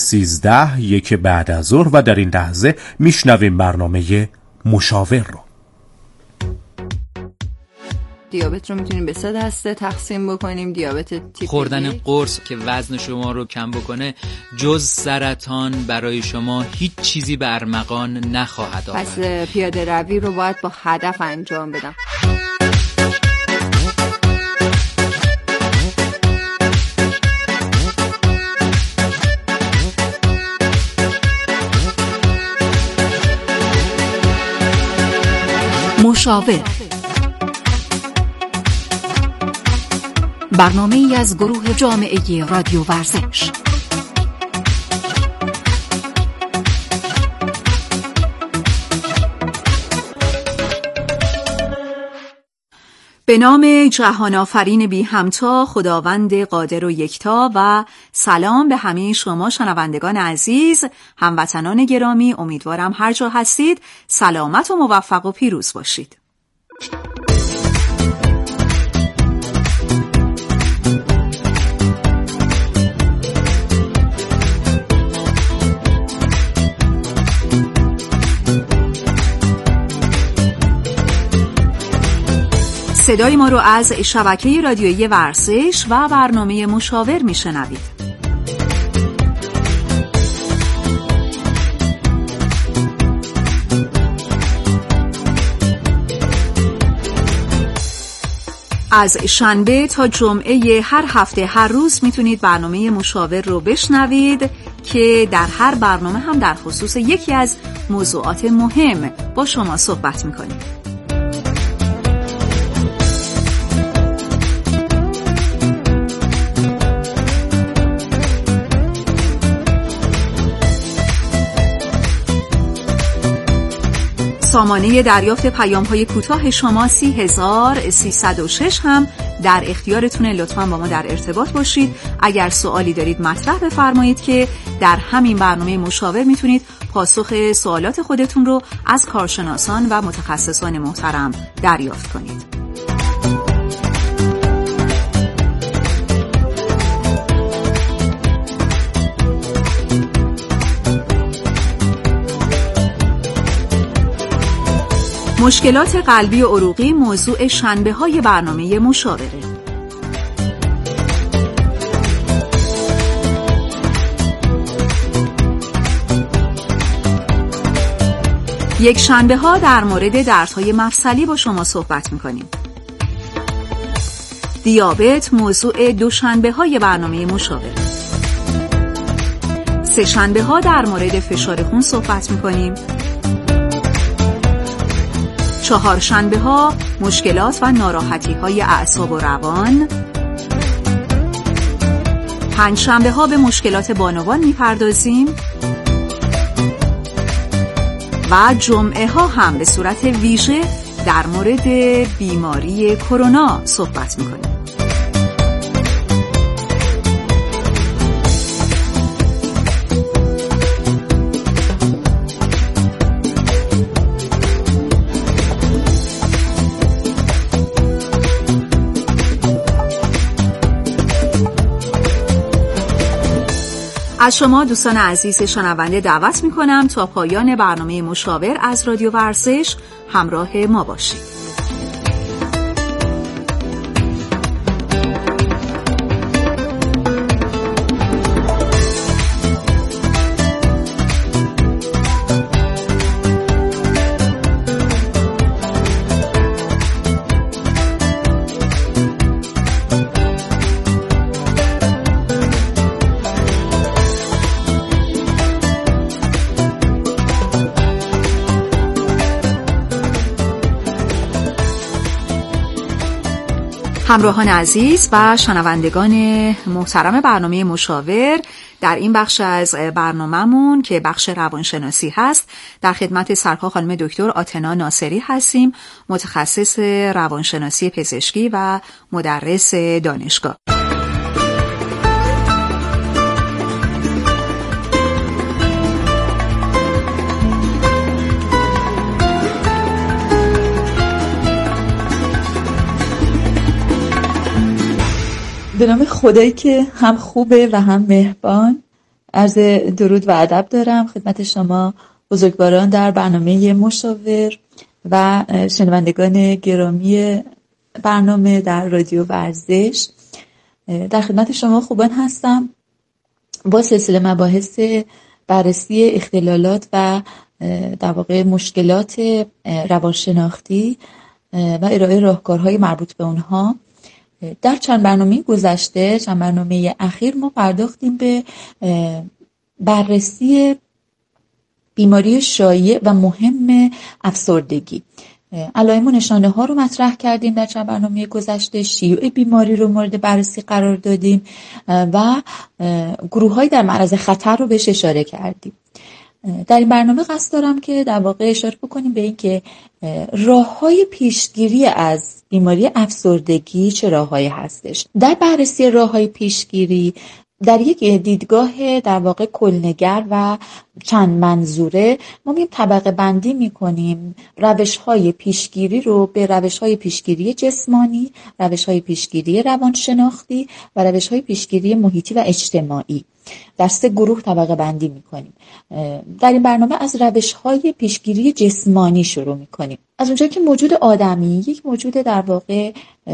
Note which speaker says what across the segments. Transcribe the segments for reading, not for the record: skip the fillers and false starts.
Speaker 1: 13 یک بعد از ظهر و در این لحظه میشنویم برنامه مشاور رو.
Speaker 2: دیابت رو میتونیم به 3 دسته تقسیم بکنیم. دیابت تیپ
Speaker 3: خوردن قرص که وزن شما رو کم بکنه جز سرطان برای شما هیچ چیزی به ارمغان نخواهد آورد.
Speaker 2: پس پیاده روی رو باید با هدف انجام بدم.
Speaker 4: مشاور، برنامه‌ای از گروه جامعه رادیو ورزش. به نام جهان آفرین بی همتا، خداوند قادر و یکتا، و سلام به همه شما شنوندگان عزیز، هموطنان گرامی. امیدوارم هر جا هستید سلامت و موفق و پیروز باشید. صدای ما رو از شبکه رادیویی ورزش و برنامه مشاور میشنوید. از شنبه تا جمعه هر هفته هر روز میتونید برنامه مشاور رو بشنوید که در هر برنامه هم در خصوص یکی از موضوعات مهم با شما صحبت میکنیم. سامانه دریافت پیام‌های کوتاه شما 30306 هم در اختیارتونه. لطفاً با ما در ارتباط باشید. اگر سوالی دارید مطرح بفرمایید که در همین برنامه مشاور میتونید پاسخ سوالات خودتون رو از کارشناسان و متخصصان محترم دریافت کنید. مشکلات قلبی و عروقی موضوع شنبه‌های برنامه مشاوره. یک شنبه‌ها در مورد دردهای مفصلی با شما صحبت می‌کنیم. دیابت موضوع دوشنبه‌های برنامه مشاوره. سه شنبه‌ها در مورد فشار خون صحبت می‌کنیم. چهارشنبه ها مشکلات و ناراحتی های اعصاب و روان. پنجشنبه ها به مشکلات بانوان میپردازیم و جمعه ها هم به صورت ویژه در مورد بیماری کرونا صحبت میکنیم. از شما دوستان عزیز شنونده دعوت میکنم تا پایان برنامه مشاور از رادیو ورزش همراه ما باشید. همراهان عزیز و شنوندگان محترم برنامه مشاور، در این بخش از برنامه‌مون که بخش روانشناسی هست در خدمت سرکار خانم دکتر آتنا ناصری هستیم، متخصص روانشناسی پزشکی و مدرس دانشگاه.
Speaker 5: به نام خدایی که هم خوبه و هم مهربان. عرض درود و ادب دارم خدمت شما بزرگواران در برنامه مشاور و شنوندگان گرامی برنامه در رادیو ورزش. در خدمت شما خوبان هستم با سلسله مباحث بررسی اختلالات و در واقع مشکلات روانشناختی و ارائه راهکارهای مربوط به اونها. در چند برنامه اخیر ما پرداختیم به بررسی بیماری شایع و مهم افسردگی. علائم و نشانه ها رو مطرح کردیم در چند برنامه گذشته، شیوع بیماری رو مورد بررسی قرار دادیم و گروه‌های در معرض خطر رو بهش اشاره کردیم. در این برنامه قصد دارم که در واقع اشاره بکنیم به این که راه‌های پیشگیری از بیماری افسردگی چه راه‌هایی هستش. در بررسی راه‌های پیشگیری در یک دیدگاه در واقع کلنگر و چند منظوره ما می‌ایم طبقه بندی می‌کنیم روش‌های پیشگیری رو به روش‌های پیشگیری جسمانی، روش‌های پیشگیری روانشناختی و روش‌های پیشگیری محیطی و اجتماعی. در 3 گروه طبقه بندی می‌کنیم. در این برنامه از روش‌های پیشگیری جسمانی شروع می‌کنیم. از اونجایی که موجود آدمی یک موجود در واقع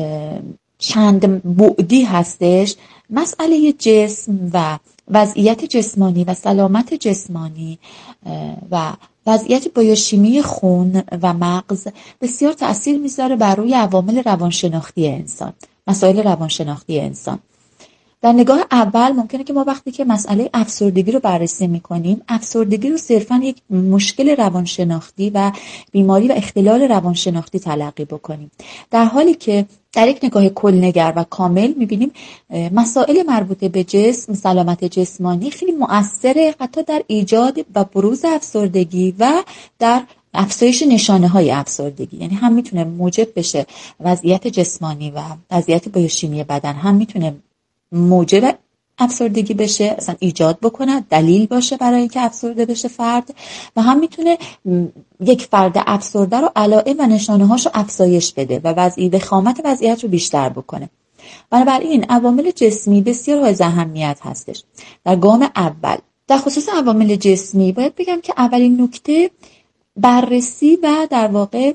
Speaker 5: چند بعدی هستش، مسئله جسم و وضعیت جسمانی و سلامت جسمانی و وضعیت بیوشیمی خون و مغز بسیار تأثیر میذاره بر روی عوامل روانشناختی انسان، مسائل روانشناختی انسان. در نگاه اول ممکنه که ما وقتی که مسئله افسردگی رو بررسی میکنیم، افسردگی رو صرفاً یک مشکل روانشناختی و بیماری و اختلال روانشناختی تلقی بکنیم، در حالی که در یک نگاه کلنگر و کامل میبینیم مسائل مربوط به جسم، سلامت جسمانی خیلی مؤثره حتی در ایجاد و بروز افسردگی و در افزایش نشانه‌های افسردگی. یعنی هم میتونه موجب بشه وضعیت جسمانی و وضعیت بیوشیمی بدن، هم میتونه موجب افسردگی بشه، اصلا ایجاد بکنه، دلیل باشه برای اینکه افسرده بشه فرد، و هم میتونه یک فرد افسرده رو علائم و نشانه‌هاشو افزایش بده و وخامت وضعیت رو بیشتر بکنه. بنابراین عوامل جسمی بسیار حائز اهمیت هستش. در گام اول در خصوص عوامل جسمی باید بگم که اولین نکته بررسی و در واقع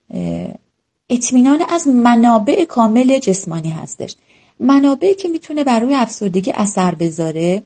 Speaker 5: اطمینان از منابع کامل جسمانی هستش. منابعی که میتونه بر روی افسردگی اثر بذاره،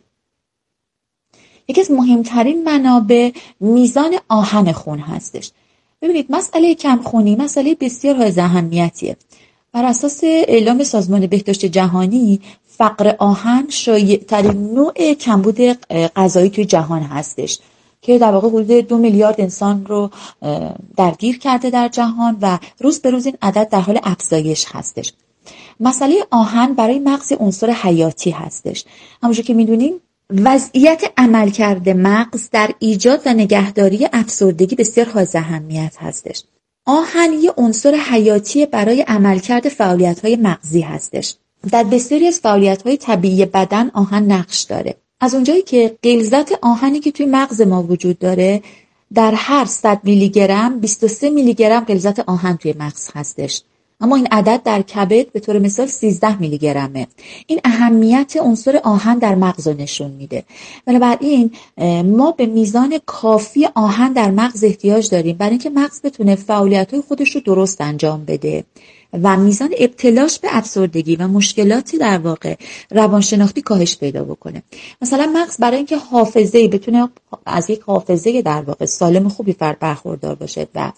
Speaker 5: یکی از مهمترین منابع میزان آهن خون هستش. ببینید مسئله کمخونی مسئله بسیار حائز اهمیتیه. بر اساس اعلام سازمان بهداشت جهانی فقر آهن شایع‌ترین نوع کمبود غذایی توی جهان هستش که در واقع حدود 2 میلیارد انسان رو درگیر کرده در جهان و روز به روز این عدد در حال افزایش هستش. مسئله آهن برای مغز عنصر حیاتی هستش. همونجور که میدونیم وضعیت عملکرد مغز در ایجاد و نگهداری افسردگی بسیار حائز اهمیت هستش. آهن یه عنصر حیاتی برای عملکرد فعالیت‌های مغزی هستش. در بسیاری از فعالیت‌های طبیعی بدن آهن نقش داره. از اونجایی که غلظت آهنی که توی مغز ما وجود داره، در هر 100 میلی گرم 23 میلی گرم غلظت آهن توی مغز هستش. اما این عدد در کبد به طور مثال 13 میلی گرمه. این اهمیت عنصر آهن در مغز رو نشون میده. بنابراین ما به میزان کافی آهن در مغز احتیاج داریم برای اینکه مغز بتونه فعالیت‌های خودش رو درست انجام بده و میزان ابتلاش به افسردگی و مشکلاتی در واقع روانشناختی کاهش پیدا بکنه. مثلا مغز برای اینکه حافظه‌ای بتونه از یک حافظه در واقع سالم خوبی برخوردار باشه و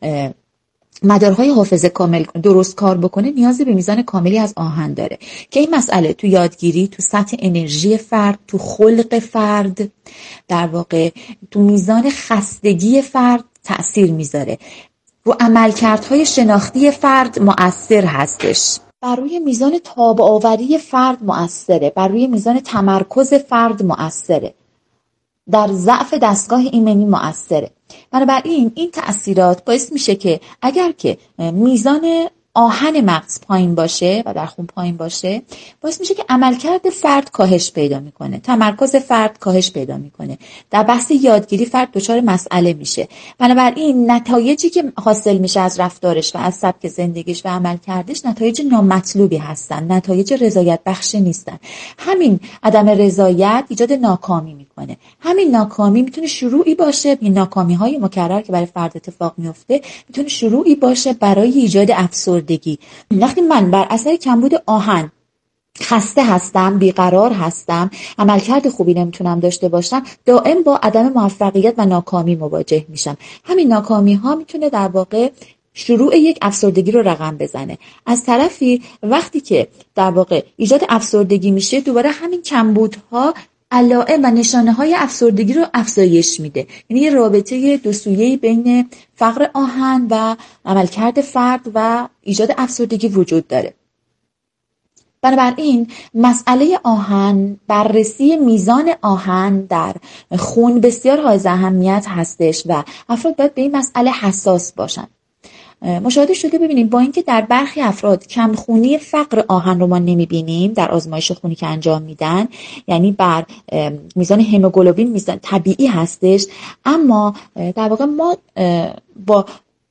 Speaker 5: مدارهای حافظه کامل درست کار بکنه، نیازی به میزان کاملی از آهن داره که این مسئله تو یادگیری، تو سطح انرژی فرد، تو خلق فرد، در واقع تو میزان خستگی فرد تأثیر میذاره، رو عملکردهای شناختی فرد مؤثر هستش، بر روی میزان تاب آوری فرد مؤثره، بر روی میزان تمرکز فرد مؤثره، در ضعف دستگاه ایمنی مؤثره. بنابراین این تأثیرات باعث میشه که اگر که میزان آهن مغز پایین باشه و در خون پایین باشه، باعث میشه که عملکرد فرد کاهش پیدا میکنه، تمرکز فرد کاهش پیدا میکنه، در بحث یادگیری فرد دچار مسئله میشه. بنابراین نتایجی که حاصل میشه از رفتارش و از سبک زندگیش و عملکردش نتایج نامطلوبی هستن، نتایج رضایت بخش نیستن. همین عدم رضایت ایجاد ناکامی میکنه. همین ناکامی میتونه شروعی باشه، این ناکامی‌های مکرر که برای فرد اتفاق میفته میتونه شروعی باشه برای ایجاد افسردگی. وقتی من بر اثر کمبود آهن خسته هستم، بیقرار هستم، عملکرد خوبی نمیتونم داشته باشم، دائم با عدم موفقیت و ناکامی مواجه میشم. همین ناکامی ها میتونه در واقع شروع یک افسردگی رو رقم بزنه. از طرفی وقتی که در واقع ایجاد افسردگی میشه، دوباره همین کمبودها علائم و نشانه های افسردگی رو افزایش میده. یعنی یه رابطه دو سویه‌ای بین فقر آهن و عملکرد فرد و ایجاد افسردگی وجود داره. بنابراین مسئله آهن، بررسی میزان آهن در خون بسیار حائز اهمیت هستش و افراد باید به این مسئله حساس باشن. مشاهده شده ببینیم با اینکه در برخی افراد کمخونی فقر آهن رو ما نمیبینیم در آزمایش خونی که انجام میدن، یعنی بر میزان هموگلوبین میزان طبیعی هستش، اما در واقع ما با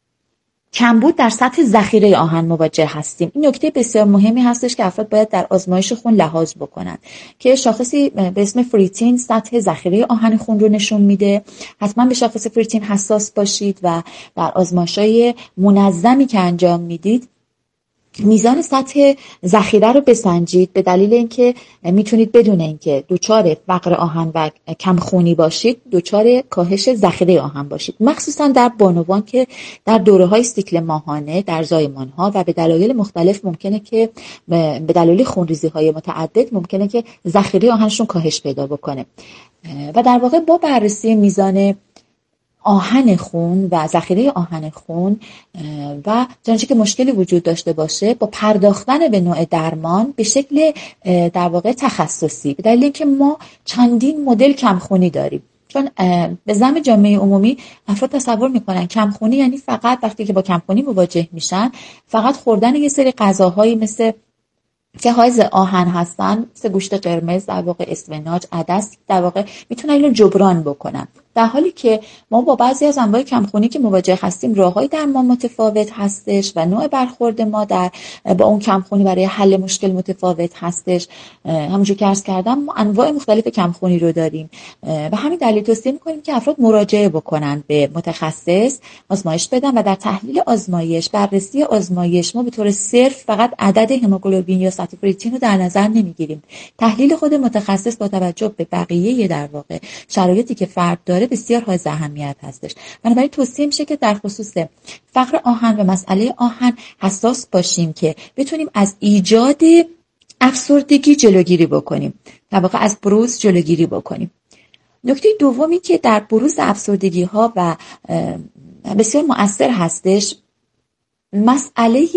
Speaker 5: کمبود در سطح ذخیره آهن مواجه هستیم. این نکته بسیار مهمی هستش که افراد باید در آزمایش خون لحاظ بکنن که شاخصی به اسم فریتین سطح ذخیره آهن خون رو نشون میده. حتما به شاخص فریتین حساس باشید و در آزمایش‌های منظمی که انجام میدید میزان سطح ذخیره رو بسنجید، به دلیل اینکه میتونید بدون اینکه دچار فقر آهن و کمخونی باشید دچار کاهش ذخیره آهن باشید، مخصوصا در بانوان که در دوره‌های سیکل ماهانه در زایمان‌ها و به دلایل مختلف ممکنه که به دلایل خونریزی‌های متعدد ممکنه که ذخیره آهنشون کاهش پیدا بکنه. و در واقع با بررسی میزان آهن خون و ذخیره آهن خون و چنانچه که مشکلی وجود داشته باشه، با پرداختن به نوع درمان به شکل در واقع تخصصی، به دلیل اینکه ما چندین مدل کمخونی داریم. چون به زعم جامعه عمومی افراد تصور میکنن کمخونی یعنی فقط وقتی که با کمخونی مواجه میشن فقط خوردن یه سری غذاهایی مثل که حائز آهن هستن، مثل گوشت قرمز، در واقع اسفناج، عدس، در واقع میتونن اینو جبران بکنن. در حالی که ما با بعضی از انواع کمخونی که مواجه هستیم راههای درمان متفاوت هستش و نوع برخورد ما با اون کمخونی برای حل مشکل متفاوت هستش. همونجور که عرض کردم ما انواع مختلف کمخونی رو داریم و همین دلیل توصیه می‌کنیم که افراد مراجعه بکنن به متخصص، آزمایش بدن و در تحلیل آزمایش، بررسی آزمایش ما به طور صرف فقط عدد هموگلوبین یا سطح فریتین رو در نظر نمیگیریم. تحلیل خود متخصص با توجه به بقیه در واقع شرایطی که فرد داره بسیار حائز اهمیت هستش. بنابراین توصیه میشه که در خصوص فقر آهن و مسئله آهن حساس باشیم که بتونیم از ایجاد افسردگی جلوگیری بکنیم، در واقع از بروز جلوگیری بکنیم. نکته دومی که در بروز افسردگی ها و بسیار مؤثر هستش مسئله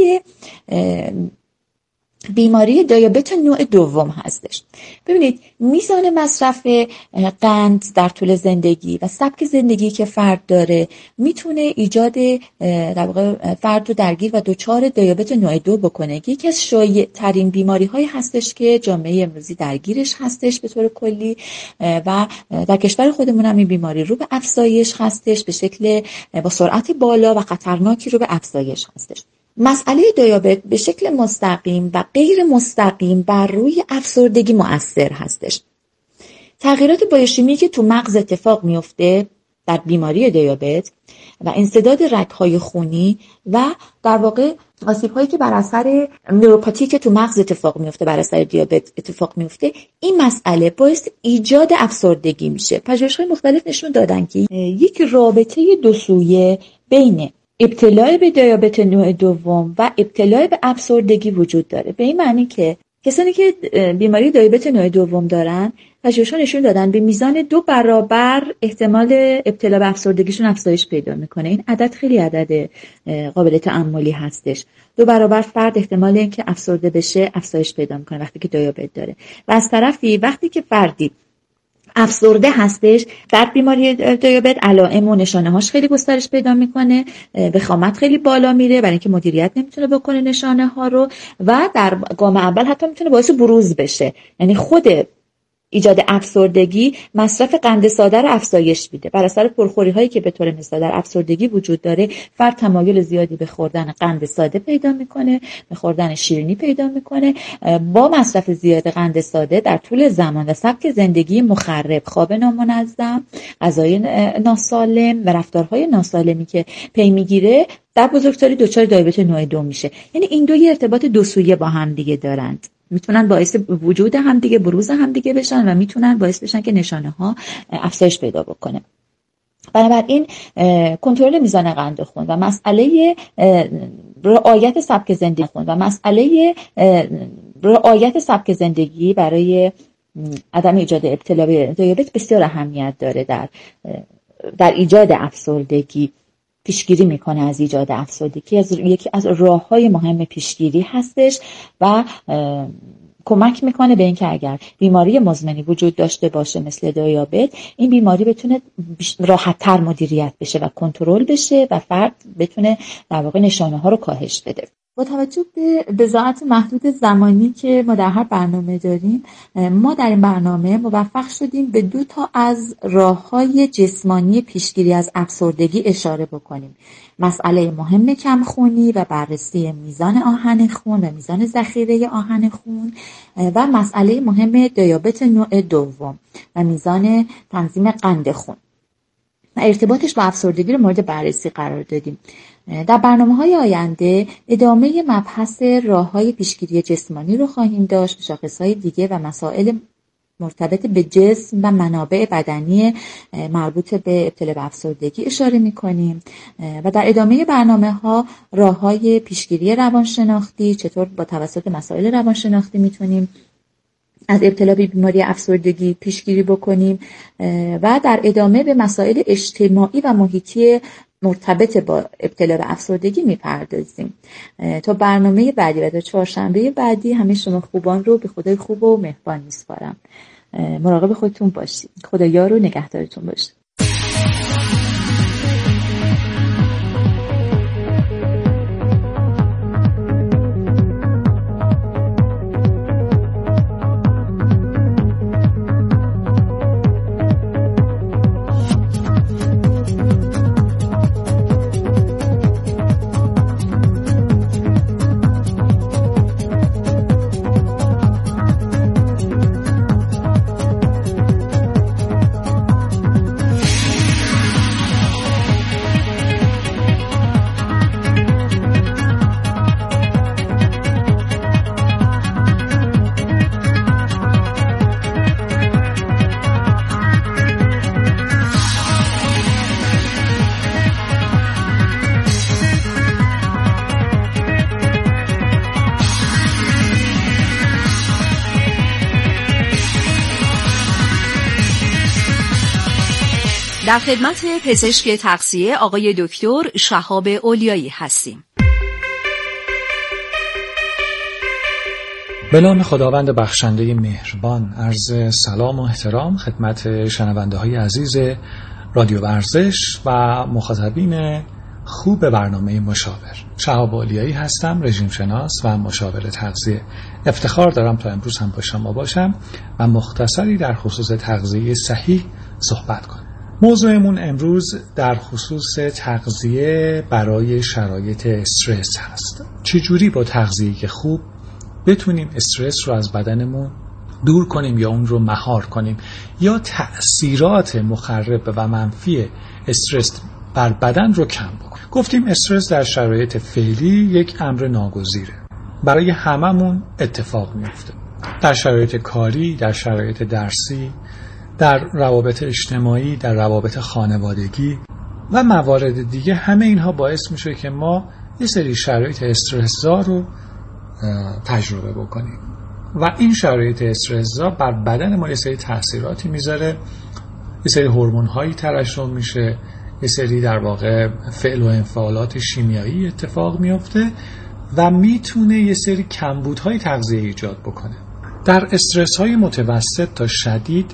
Speaker 5: بیماری دیابت نوع دوم هستش. ببینید میزان مصرف قند در طول زندگی و سبک زندگی که فرد داره میتونه ایجاد در واقع فرد رو درگیر و دچار دیابت نوع 2 بکنه. یکی از شایع ترین بیماری هایی هستش که جامعه امروزی درگیرش هستش به طور کلی و در کشور خودمون هم این بیماری رو به افزایش هستش، به شکل با سرعت بالا و خطرناکی رو به افزایش هستش. مسئله دیابت به شکل مستقیم و غیر مستقیم بر روی افسردگی مؤثر هستش. تغییرات بیوشیمی که تو مغز اتفاق میفته در بیماری دیابت و انسداد رگ‌های خونی و در واقع آسیب‌هایی که بر اثر نوروپاتی که تو مغز اتفاق میفته بر اثر دیابت اتفاق میفته، این مسئله باعث ایجاد افسردگی میشه. پژوهش‌های مختلف نشون دادن که یک رابطه دو سویه بین ابتلا به دیابت نوع دوم و ابتلا به افسردگی وجود داره. به این معنی که کسانی که بیماری دیابت نوع دوم دارن پژوهش‌ها نشون دادن به میزان 2 برابر احتمال ابتلا به افسردگیشون افزایش پیدا میکنه. این عدد خیلی عدد قابل تأملی هستش. 2 برابر فرد احتمال اینکه افسرده بشه افزایش پیدا میکنه وقتی که دیابت داره. و از طرفی وقتی که فردی افسرده هستش، فرد بیماری دیابت علائم و نشانه هاش خیلی گسترش پیدا میکنه، وخامت خیلی بالا میره برای اینکه مدیریت نمیتونه بکنه نشانه ها رو و در گام اول حتی میتونه باعث بروز بشه. یعنی خود ایجاد افسردگی مصرف قند ساده رو افزایش میده. بر اثر پرخوری هایی که به طور مثال در افسردگی وجود داره، فرد تمایل زیادی به خوردن قند ساده پیدا میکنه، به خوردن شیرینی پیدا میکنه. با مصرف زیاد قند ساده در طول زمان و سبک زندگی مخرب، خواب نامنظم، غذای ناسالم و رفتارهای ناسالمی که پی میگیره، در بزرگسالی دچار دیابت نوع 2 میشه. یعنی این دو یه ارتباط دو سویه با هم دیگه دارند، میتونن باعث وجود همدیگه، بروز همدیگه بشن و میتونن باعث بشن که نشانه ها افزایش پیدا بکنه. بنابراین کنترل میزان قند خون و مسئله رعایت سبک زندگی برای عدم ایجاد ابتلا به دیابت بسیار اهمیت داره. در ایجاد افسردگی پیشگیری میکنه از ایجاد افسردگی، یکی از راههای مهم پیشگیری هستش و کمک میکنه به اینکه اگر بیماری مزمنی وجود داشته باشه مثل دیابت، این بیماری بتونه راحت‌تر مدیریت بشه و کنترل بشه و فرد بتونه در واقع نشانه ها رو کاهش بده. با توجه به بضاعت محدود زمانی که ما در هر برنامه داریم، ما در این برنامه موفق شدیم به 2 از راه‌های جسمانی پیشگیری از افسردگی اشاره بکنیم. مسئله مهم کمخونی و بررسی میزان آهن خون و میزان ذخیره آهن خون و مسئله مهم دیابت نوع 2 و میزان تنظیم قند خون و ارتباطش با افسردگی رو مورد بررسی قرار دادیم. در برنامه‌های آینده ادامه مبحث راه‌های پیشگیری جسمانی رو خواهیم داشت، به شاخص‌های دیگه و مسائل مرتبط به جسم و منابع بدنی مربوط به ابتلا به افسردگی اشاره می‌کنیم و در ادامه برنامه‌ها راه‌های پیشگیری روانشناختی، چطور با توسط مسائل روانشناختی می‌تونیم از ابتلا به بیماری افسردگی پیشگیری بکنیم و در ادامه به مسائل اجتماعی و محیطی مرتبط با ابتلا به افسردگی میپردازیم. تا برنامه بعدی و تا چهارشنبه بعدی همه شما خوبان رو به خدای خوب و مهربان میسپارم. مراقب خودتون باشید. خدا یار و نگهدارتون باشه.
Speaker 4: در خدمت پزشک تغذیه آقای دکتر شهاب اولیایی هستیم.
Speaker 6: به نام خداوند بخشنده مهربان، عرض سلام و احترام خدمت شنونده های عزیز رادیو ورزش و مخاطبین خوب برنامه مشاور. شهاب اولیایی هستم، رژیم شناس و مشاور تغذیه. افتخار دارم تا امروز هم با شما باشم و مختصری در خصوص تغذیه صحیح صحبت کنم. موضوعمون امروز در خصوص تغذیه برای شرایط استرس هست. چجوری با تغذیه که خوب بتونیم استرس رو از بدنمون دور کنیم یا اون رو مهار کنیم یا تأثیرات مخرب و منفی استرس بر بدن رو کم بکنیم. گفتیم استرس در شرایط فعلی یک امر ناگزیره، برای هممون اتفاق میفته، در شرایط کاری، در شرایط درسی، در روابط اجتماعی، در روابط خانوادگی و موارد دیگه. همه اینها باعث میشه که ما یه سری شرایط استرس‌زا رو تجربه بکنیم و این شرایط استرس‌زا بر بدن ما یه سری تأثیراتی میذاره، یه سری هورمون‌هایی ترشح میشه، یه سری در واقع فعل و انفعالات شیمیایی اتفاق میفته و میتونه یه سری کمبودهای تغذیه ایجاد بکنه. در استرس‌های متوسط تا شدید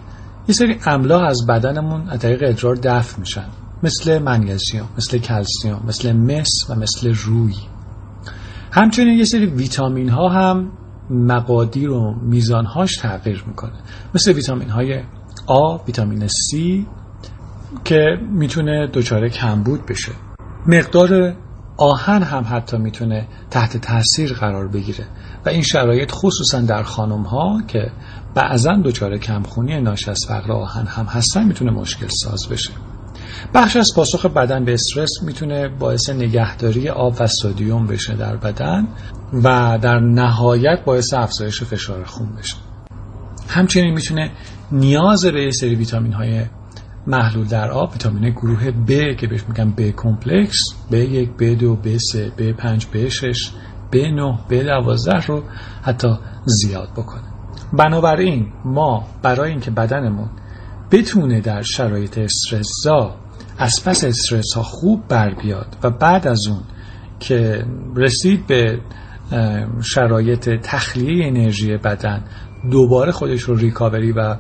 Speaker 6: یه سری املاح از بدنمون از طریق ادرار دفع میشن، مثل منیزیم، مثل کلسیم، مثل مس و مثل روی. همچنین یه سری ویتامین ها هم مقادیر و میزانهاش تغییر میکنه، مثل ویتامین های آ، ویتامین سی که میتونه دچار کمبود بشه. مقدار آهن هم حتی میتونه تحت تاثیر قرار بگیره و این شرایط خصوصا در خانم ها که بعضا دچار کمخونی ناشی از فقر آهن هم هستن میتونه مشکل ساز بشه. بخش از پاسخ بدن به استرس میتونه باعث نگهداری آب و سدیم بشه در بدن و در نهایت باعث افزایش فشار خون بشه. همچنین میتونه نیاز به یه سری ویتامین های محلول در آب، ویتامین گروه B که بهش میگن B کمپلکس، B1، B2، B3، B5، B6، B9، B12 رو حتی زیاد بکنه. بنابراین ما برای اینکه بدنمون بتونه در شرایط استرس‌زا از پس استرس ها خوب بر بیاد و بعد از اون که رسید به شرایط تخلیه انرژی بدن دوباره خودش رو ریکاوری و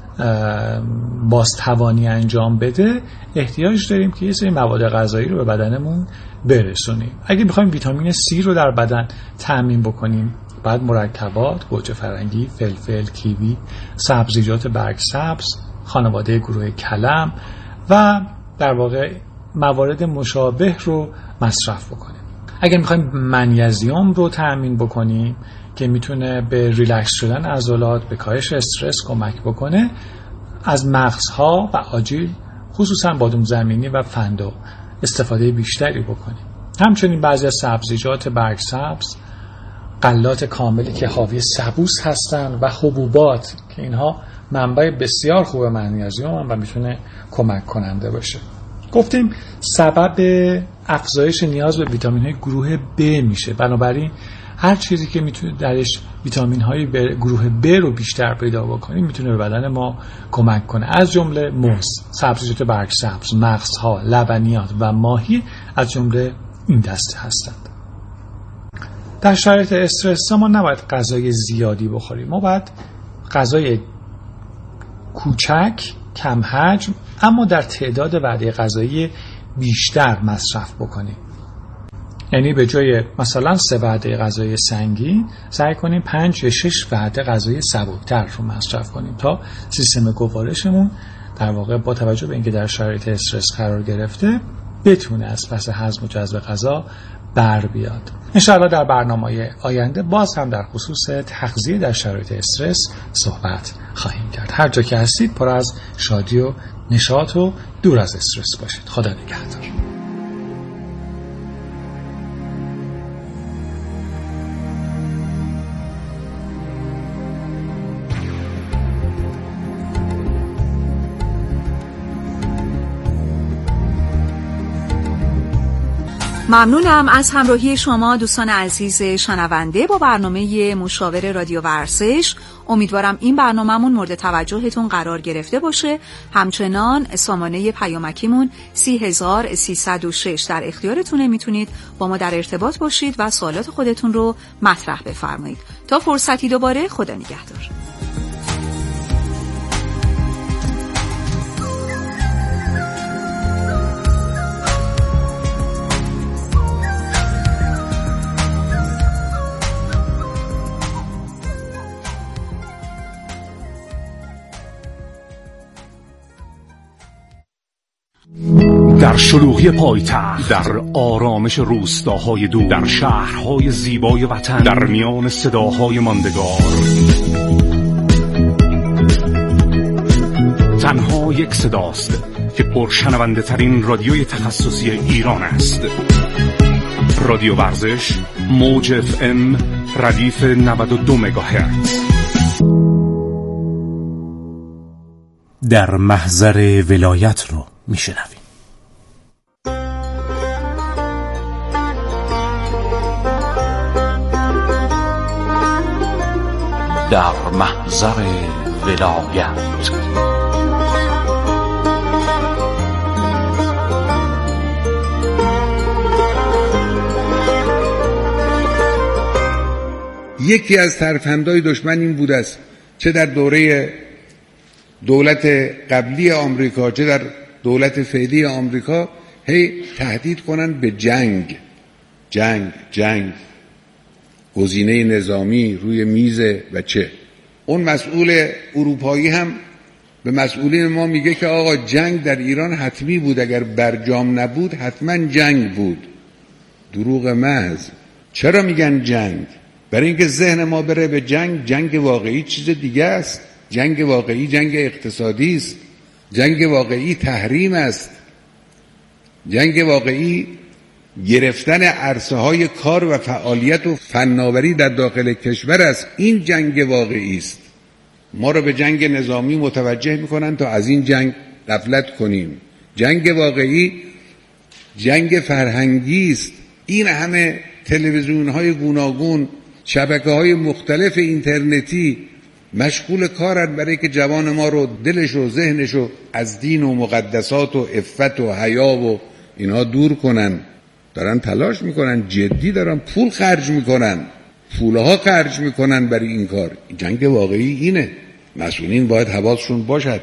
Speaker 6: بازتوانی انجام بده، احتیاج داریم که یه سری مواد غذایی رو به بدنمون برسونیم. اگه بخوایم ویتامین C رو در بدن تامین بکنیم، بعد مرکبات، گوجه فرنگی، فلفل، کیوی، سبزیجات برگ سبز، خانواده گروه کلم و در واقع موارد مشابه رو مصرف بکنیم. اگر میخوایم منیزیم رو تامین بکنیم که میتونه به ریلکس شدن عضلات، به کاهش استرس کمک بکنه، از مغزها و آجیل خصوصا بادام زمینی و فندق استفاده بیشتری بکنیم. همچنین بعضی از سبزیجات برگ سبز، غلات کاملی که حاوی سبوس هستن و حبوبات که اینها منبع بسیار خوب منیزیم و میتونه کمک کننده باشه. گفتیم سبب افزایش نیاز به ویتامین های گروه B میشه، بنابراین هر چیزی که میتونه درش ویتامین های گروه B رو بیشتر پیدا بکنیم میتونه به بدن ما کمک کنه، از جمله موز، سبزیجات برگ سبز، مغزها، لبنیات و ماهی از جمله این دسته هستند. در شرایط استرس ما نباید غذای زیادی بخوریم، ما باید غذای کوچک، کم حجم اما در تعداد وعده غذایی بیشتر مصرف بکنیم. یعنی به جای مثلا 3 وعده غذایی سنگین سعی کنیم 5 یا 6 وعده غذایی سبکتر رو مصرف کنیم تا سیستم گوارشمون در واقع با توجه به اینکه در شرایط استرس قرار گرفته بتونه از پس هضم و جذب غذا بر بیاد. انشاءالله در برنامه‌های آینده باز هم در خصوص تغذیه در شرایط استرس صحبت خواهیم کرد. هر جا که هستید پر از شادی و نشاط و دور از استرس باشید. خدا نگهدار.
Speaker 4: ممنونم از همراهی شما دوستان عزیز شنونده با برنامه مشاور رادیو ورزش. امیدوارم این برنامه‌مون مورد توجهتون قرار گرفته باشه. همچنان سامانه پیامکیمون 30306 در اختیارتونه، میتونید با ما در ارتباط باشید و سوالات خودتون رو مطرح بفرمایید. تا فرصتی دوباره، خدا نگهدار.
Speaker 1: در شلوغی پایتخت، در آرامش روستاهای دور، در شهرهای زیبای وطن، در میان صداهای ماندگار، تنها یک صداست که پرشنونده ترین رادیوی تخصصی ایران است. رادیو ورزش، موج FM، ردیف 92 مگاهرتز. در محضر ولایت رو میشنویم. در محضر ولایت.
Speaker 7: یکی از ترفندهای دشمن این بود است، چه در دوره دولت قبلی آمریکا چه در دولت فعلی آمریکا هی تهدید کنن به جنگ. گزینه نظامی روی میزه و چه. اون مسئول اروپایی هم به مسئولین ما میگه که آقا جنگ در ایران حتمی بود، اگر برجام نبود حتما جنگ بود. دروغ محض. چرا میگن جنگ؟ برای اینکه ذهن ما بره به جنگ واقعی چیز دیگه است. جنگ واقعی جنگ اقتصادی است. جنگ واقعی تحریم است. جنگ واقعی گرفتن عرصه های کار و فعالیت و فناوری در داخل کشور است. این جنگ واقعی است. ما رو به جنگ نظامی متوجه میکنن تا از این جنگ غفلت کنیم. جنگ واقعی جنگ فرهنگی است. این همه تلویزیون های گوناگون، شبکه های مختلف اینترنتی مشغول کارن برای که جوان ما رو دلش و ذهنش رو از دین و مقدسات و عفت و حیا و اینها دور کنن. دارن تلاش میکنن، جدی دارن پول خرج میکنن، پولها خرج میکنن برای این کار. جنگ واقعی اینه. مسئولین باید حواسشون باشد.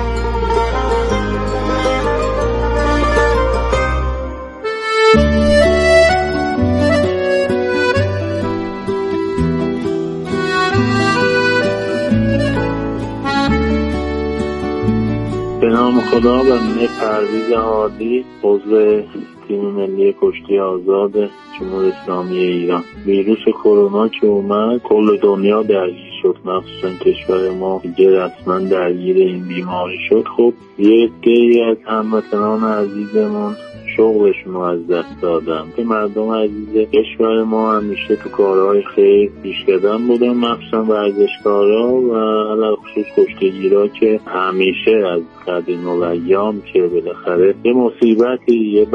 Speaker 8: به نام خدا و من پرویز هادی، عضو تیم ملی کشتی آزاد جمهوری اسلامی ایران. ویروس کرونا که اومد کل دنیا درگیر شد، مخصوصا کشور ما دیگه رسما درگیر این بیماری شد. خب یه عده‌ای از هموطنان عزیزمون شغلشون رو از دست دادم. که مردم عزیز کشور ما همیشه تو کارهای خیر پیشقدم بودن، مخصوصا ورزشکارا و علاوه خصوص کشتیگیرا که همیشه از قدیم الایام که بالاخره یه مصیبتی، یه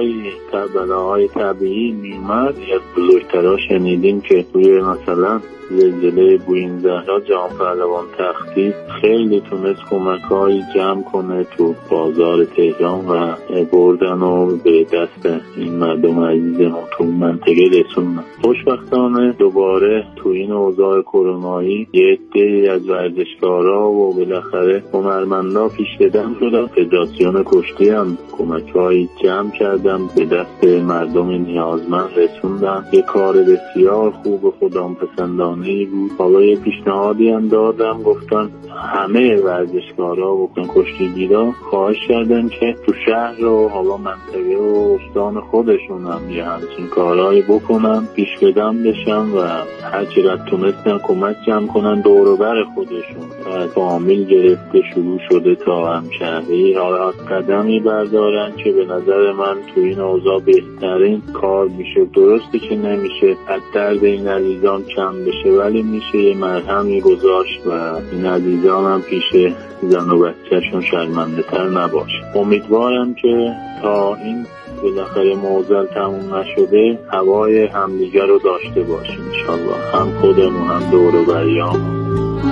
Speaker 8: بلاهای طبیعی میومد. از بزرگترها شنیدیم که توی مثلا زلزله بوئینزهرا جهان پهلوان تختی خیلی تونست کمک‌هایی جمع کنه تو بازار تهران و بردن و به دست این مردم عزیزمون تو منطقه رسوندن. خوشبختانه دوباره تو این اوضاع کرونایی یه عده‌ای از ورزشکارا و بالاخره هنرمندا پیشقدم شدن. فدراسیون کشتی هم کمک‌هایی جمع کردن به دست مردم نیازمند رسوندن. یه کار بسیار خوب و خداپسندانه بود. حالا یه پیشنهادی هم دادم، گفتن همه ورزشکارا و کشتیگیرا خواهش کردن که تو شهر و حالا منطقه و استان خودشون هم یه همچین کارهایی بکنن، پیشقدم بشن و هر چقدر تونستن کمک جمع کنن دور و بر خودشون. از فامیل گرفته شروع شده تا همشهری حالا قدمی بردارن که به نظر من تو این اوضاع بهترین کار میشه. درسته که نمیشه از درد این عزیزان کم بشه، ولی میشه یه مرهمی گذاشت و این عزیزان هم پیش زن و بچه‌شون شرمنده تر نباشه. امیدوارم که تا این بالاخره معضل تموم نشده هوای همدیگر رو داشته باشیم انشالله، هم خودمون هم دور و بریامون.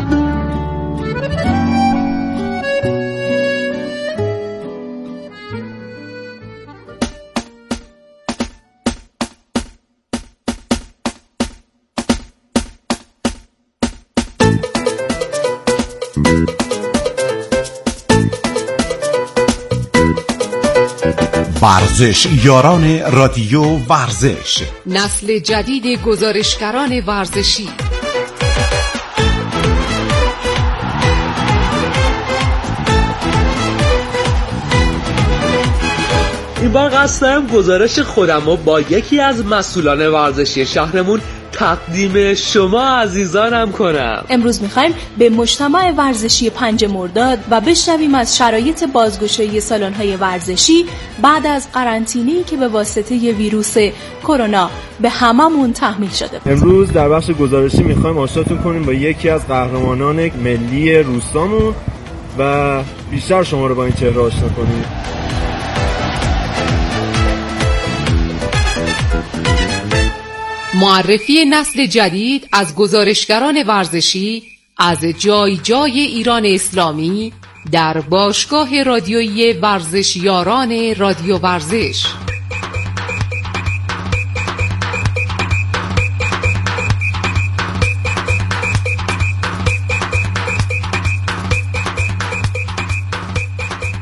Speaker 1: ورزش یاران رادیو ورزش،
Speaker 9: نسل جدید گزارشگران ورزشی.
Speaker 10: این بار قصد دارم گزارش خودم رو با یکی از مسئولان ورزشی شهرمون تقدیم شما عزیزانم کنم.
Speaker 11: امروز میخوایم به مجتمع ورزشی 5 مرداد و بشنویم از شرایط بازگشایی سالن‌های ورزشی بعد از قرنطینه‌ای که به واسطه ویروس کرونا به هممون تحمیل شده.
Speaker 12: امروز در بخش گزارشی میخوایم آشناتون کنیم با یکی از قهرمانان ملی روستامون و بیشتر شما رو با این چهره آشنا کنیم.
Speaker 9: معرفی نسل جدید از گزارشگران ورزشی از جای جای ایران اسلامی در باشگاه رادیویی ورزش یاران رادیو ورزش.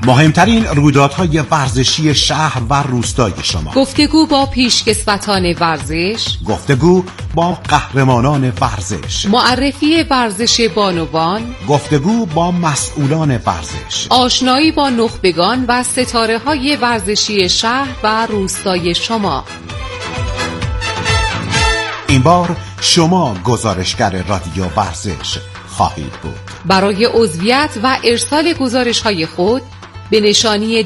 Speaker 13: مهمترین رویدادهای ورزشی شهر و روستای شما.
Speaker 9: گفتگو با پیشکسوتان ورزش،
Speaker 13: گفتگو با قهرمانان ورزش،
Speaker 9: معرفی ورزش بانوان،
Speaker 13: گفتگو با مسئولان ورزش،
Speaker 9: آشنایی با نخبگان و ستاره‌های ورزشی شهر و روستای شما.
Speaker 13: این بار شما گزارشگر رادیو ورزش خواهید بود.
Speaker 9: برای عضویت و ارسال گزارش‌های خود به نشانی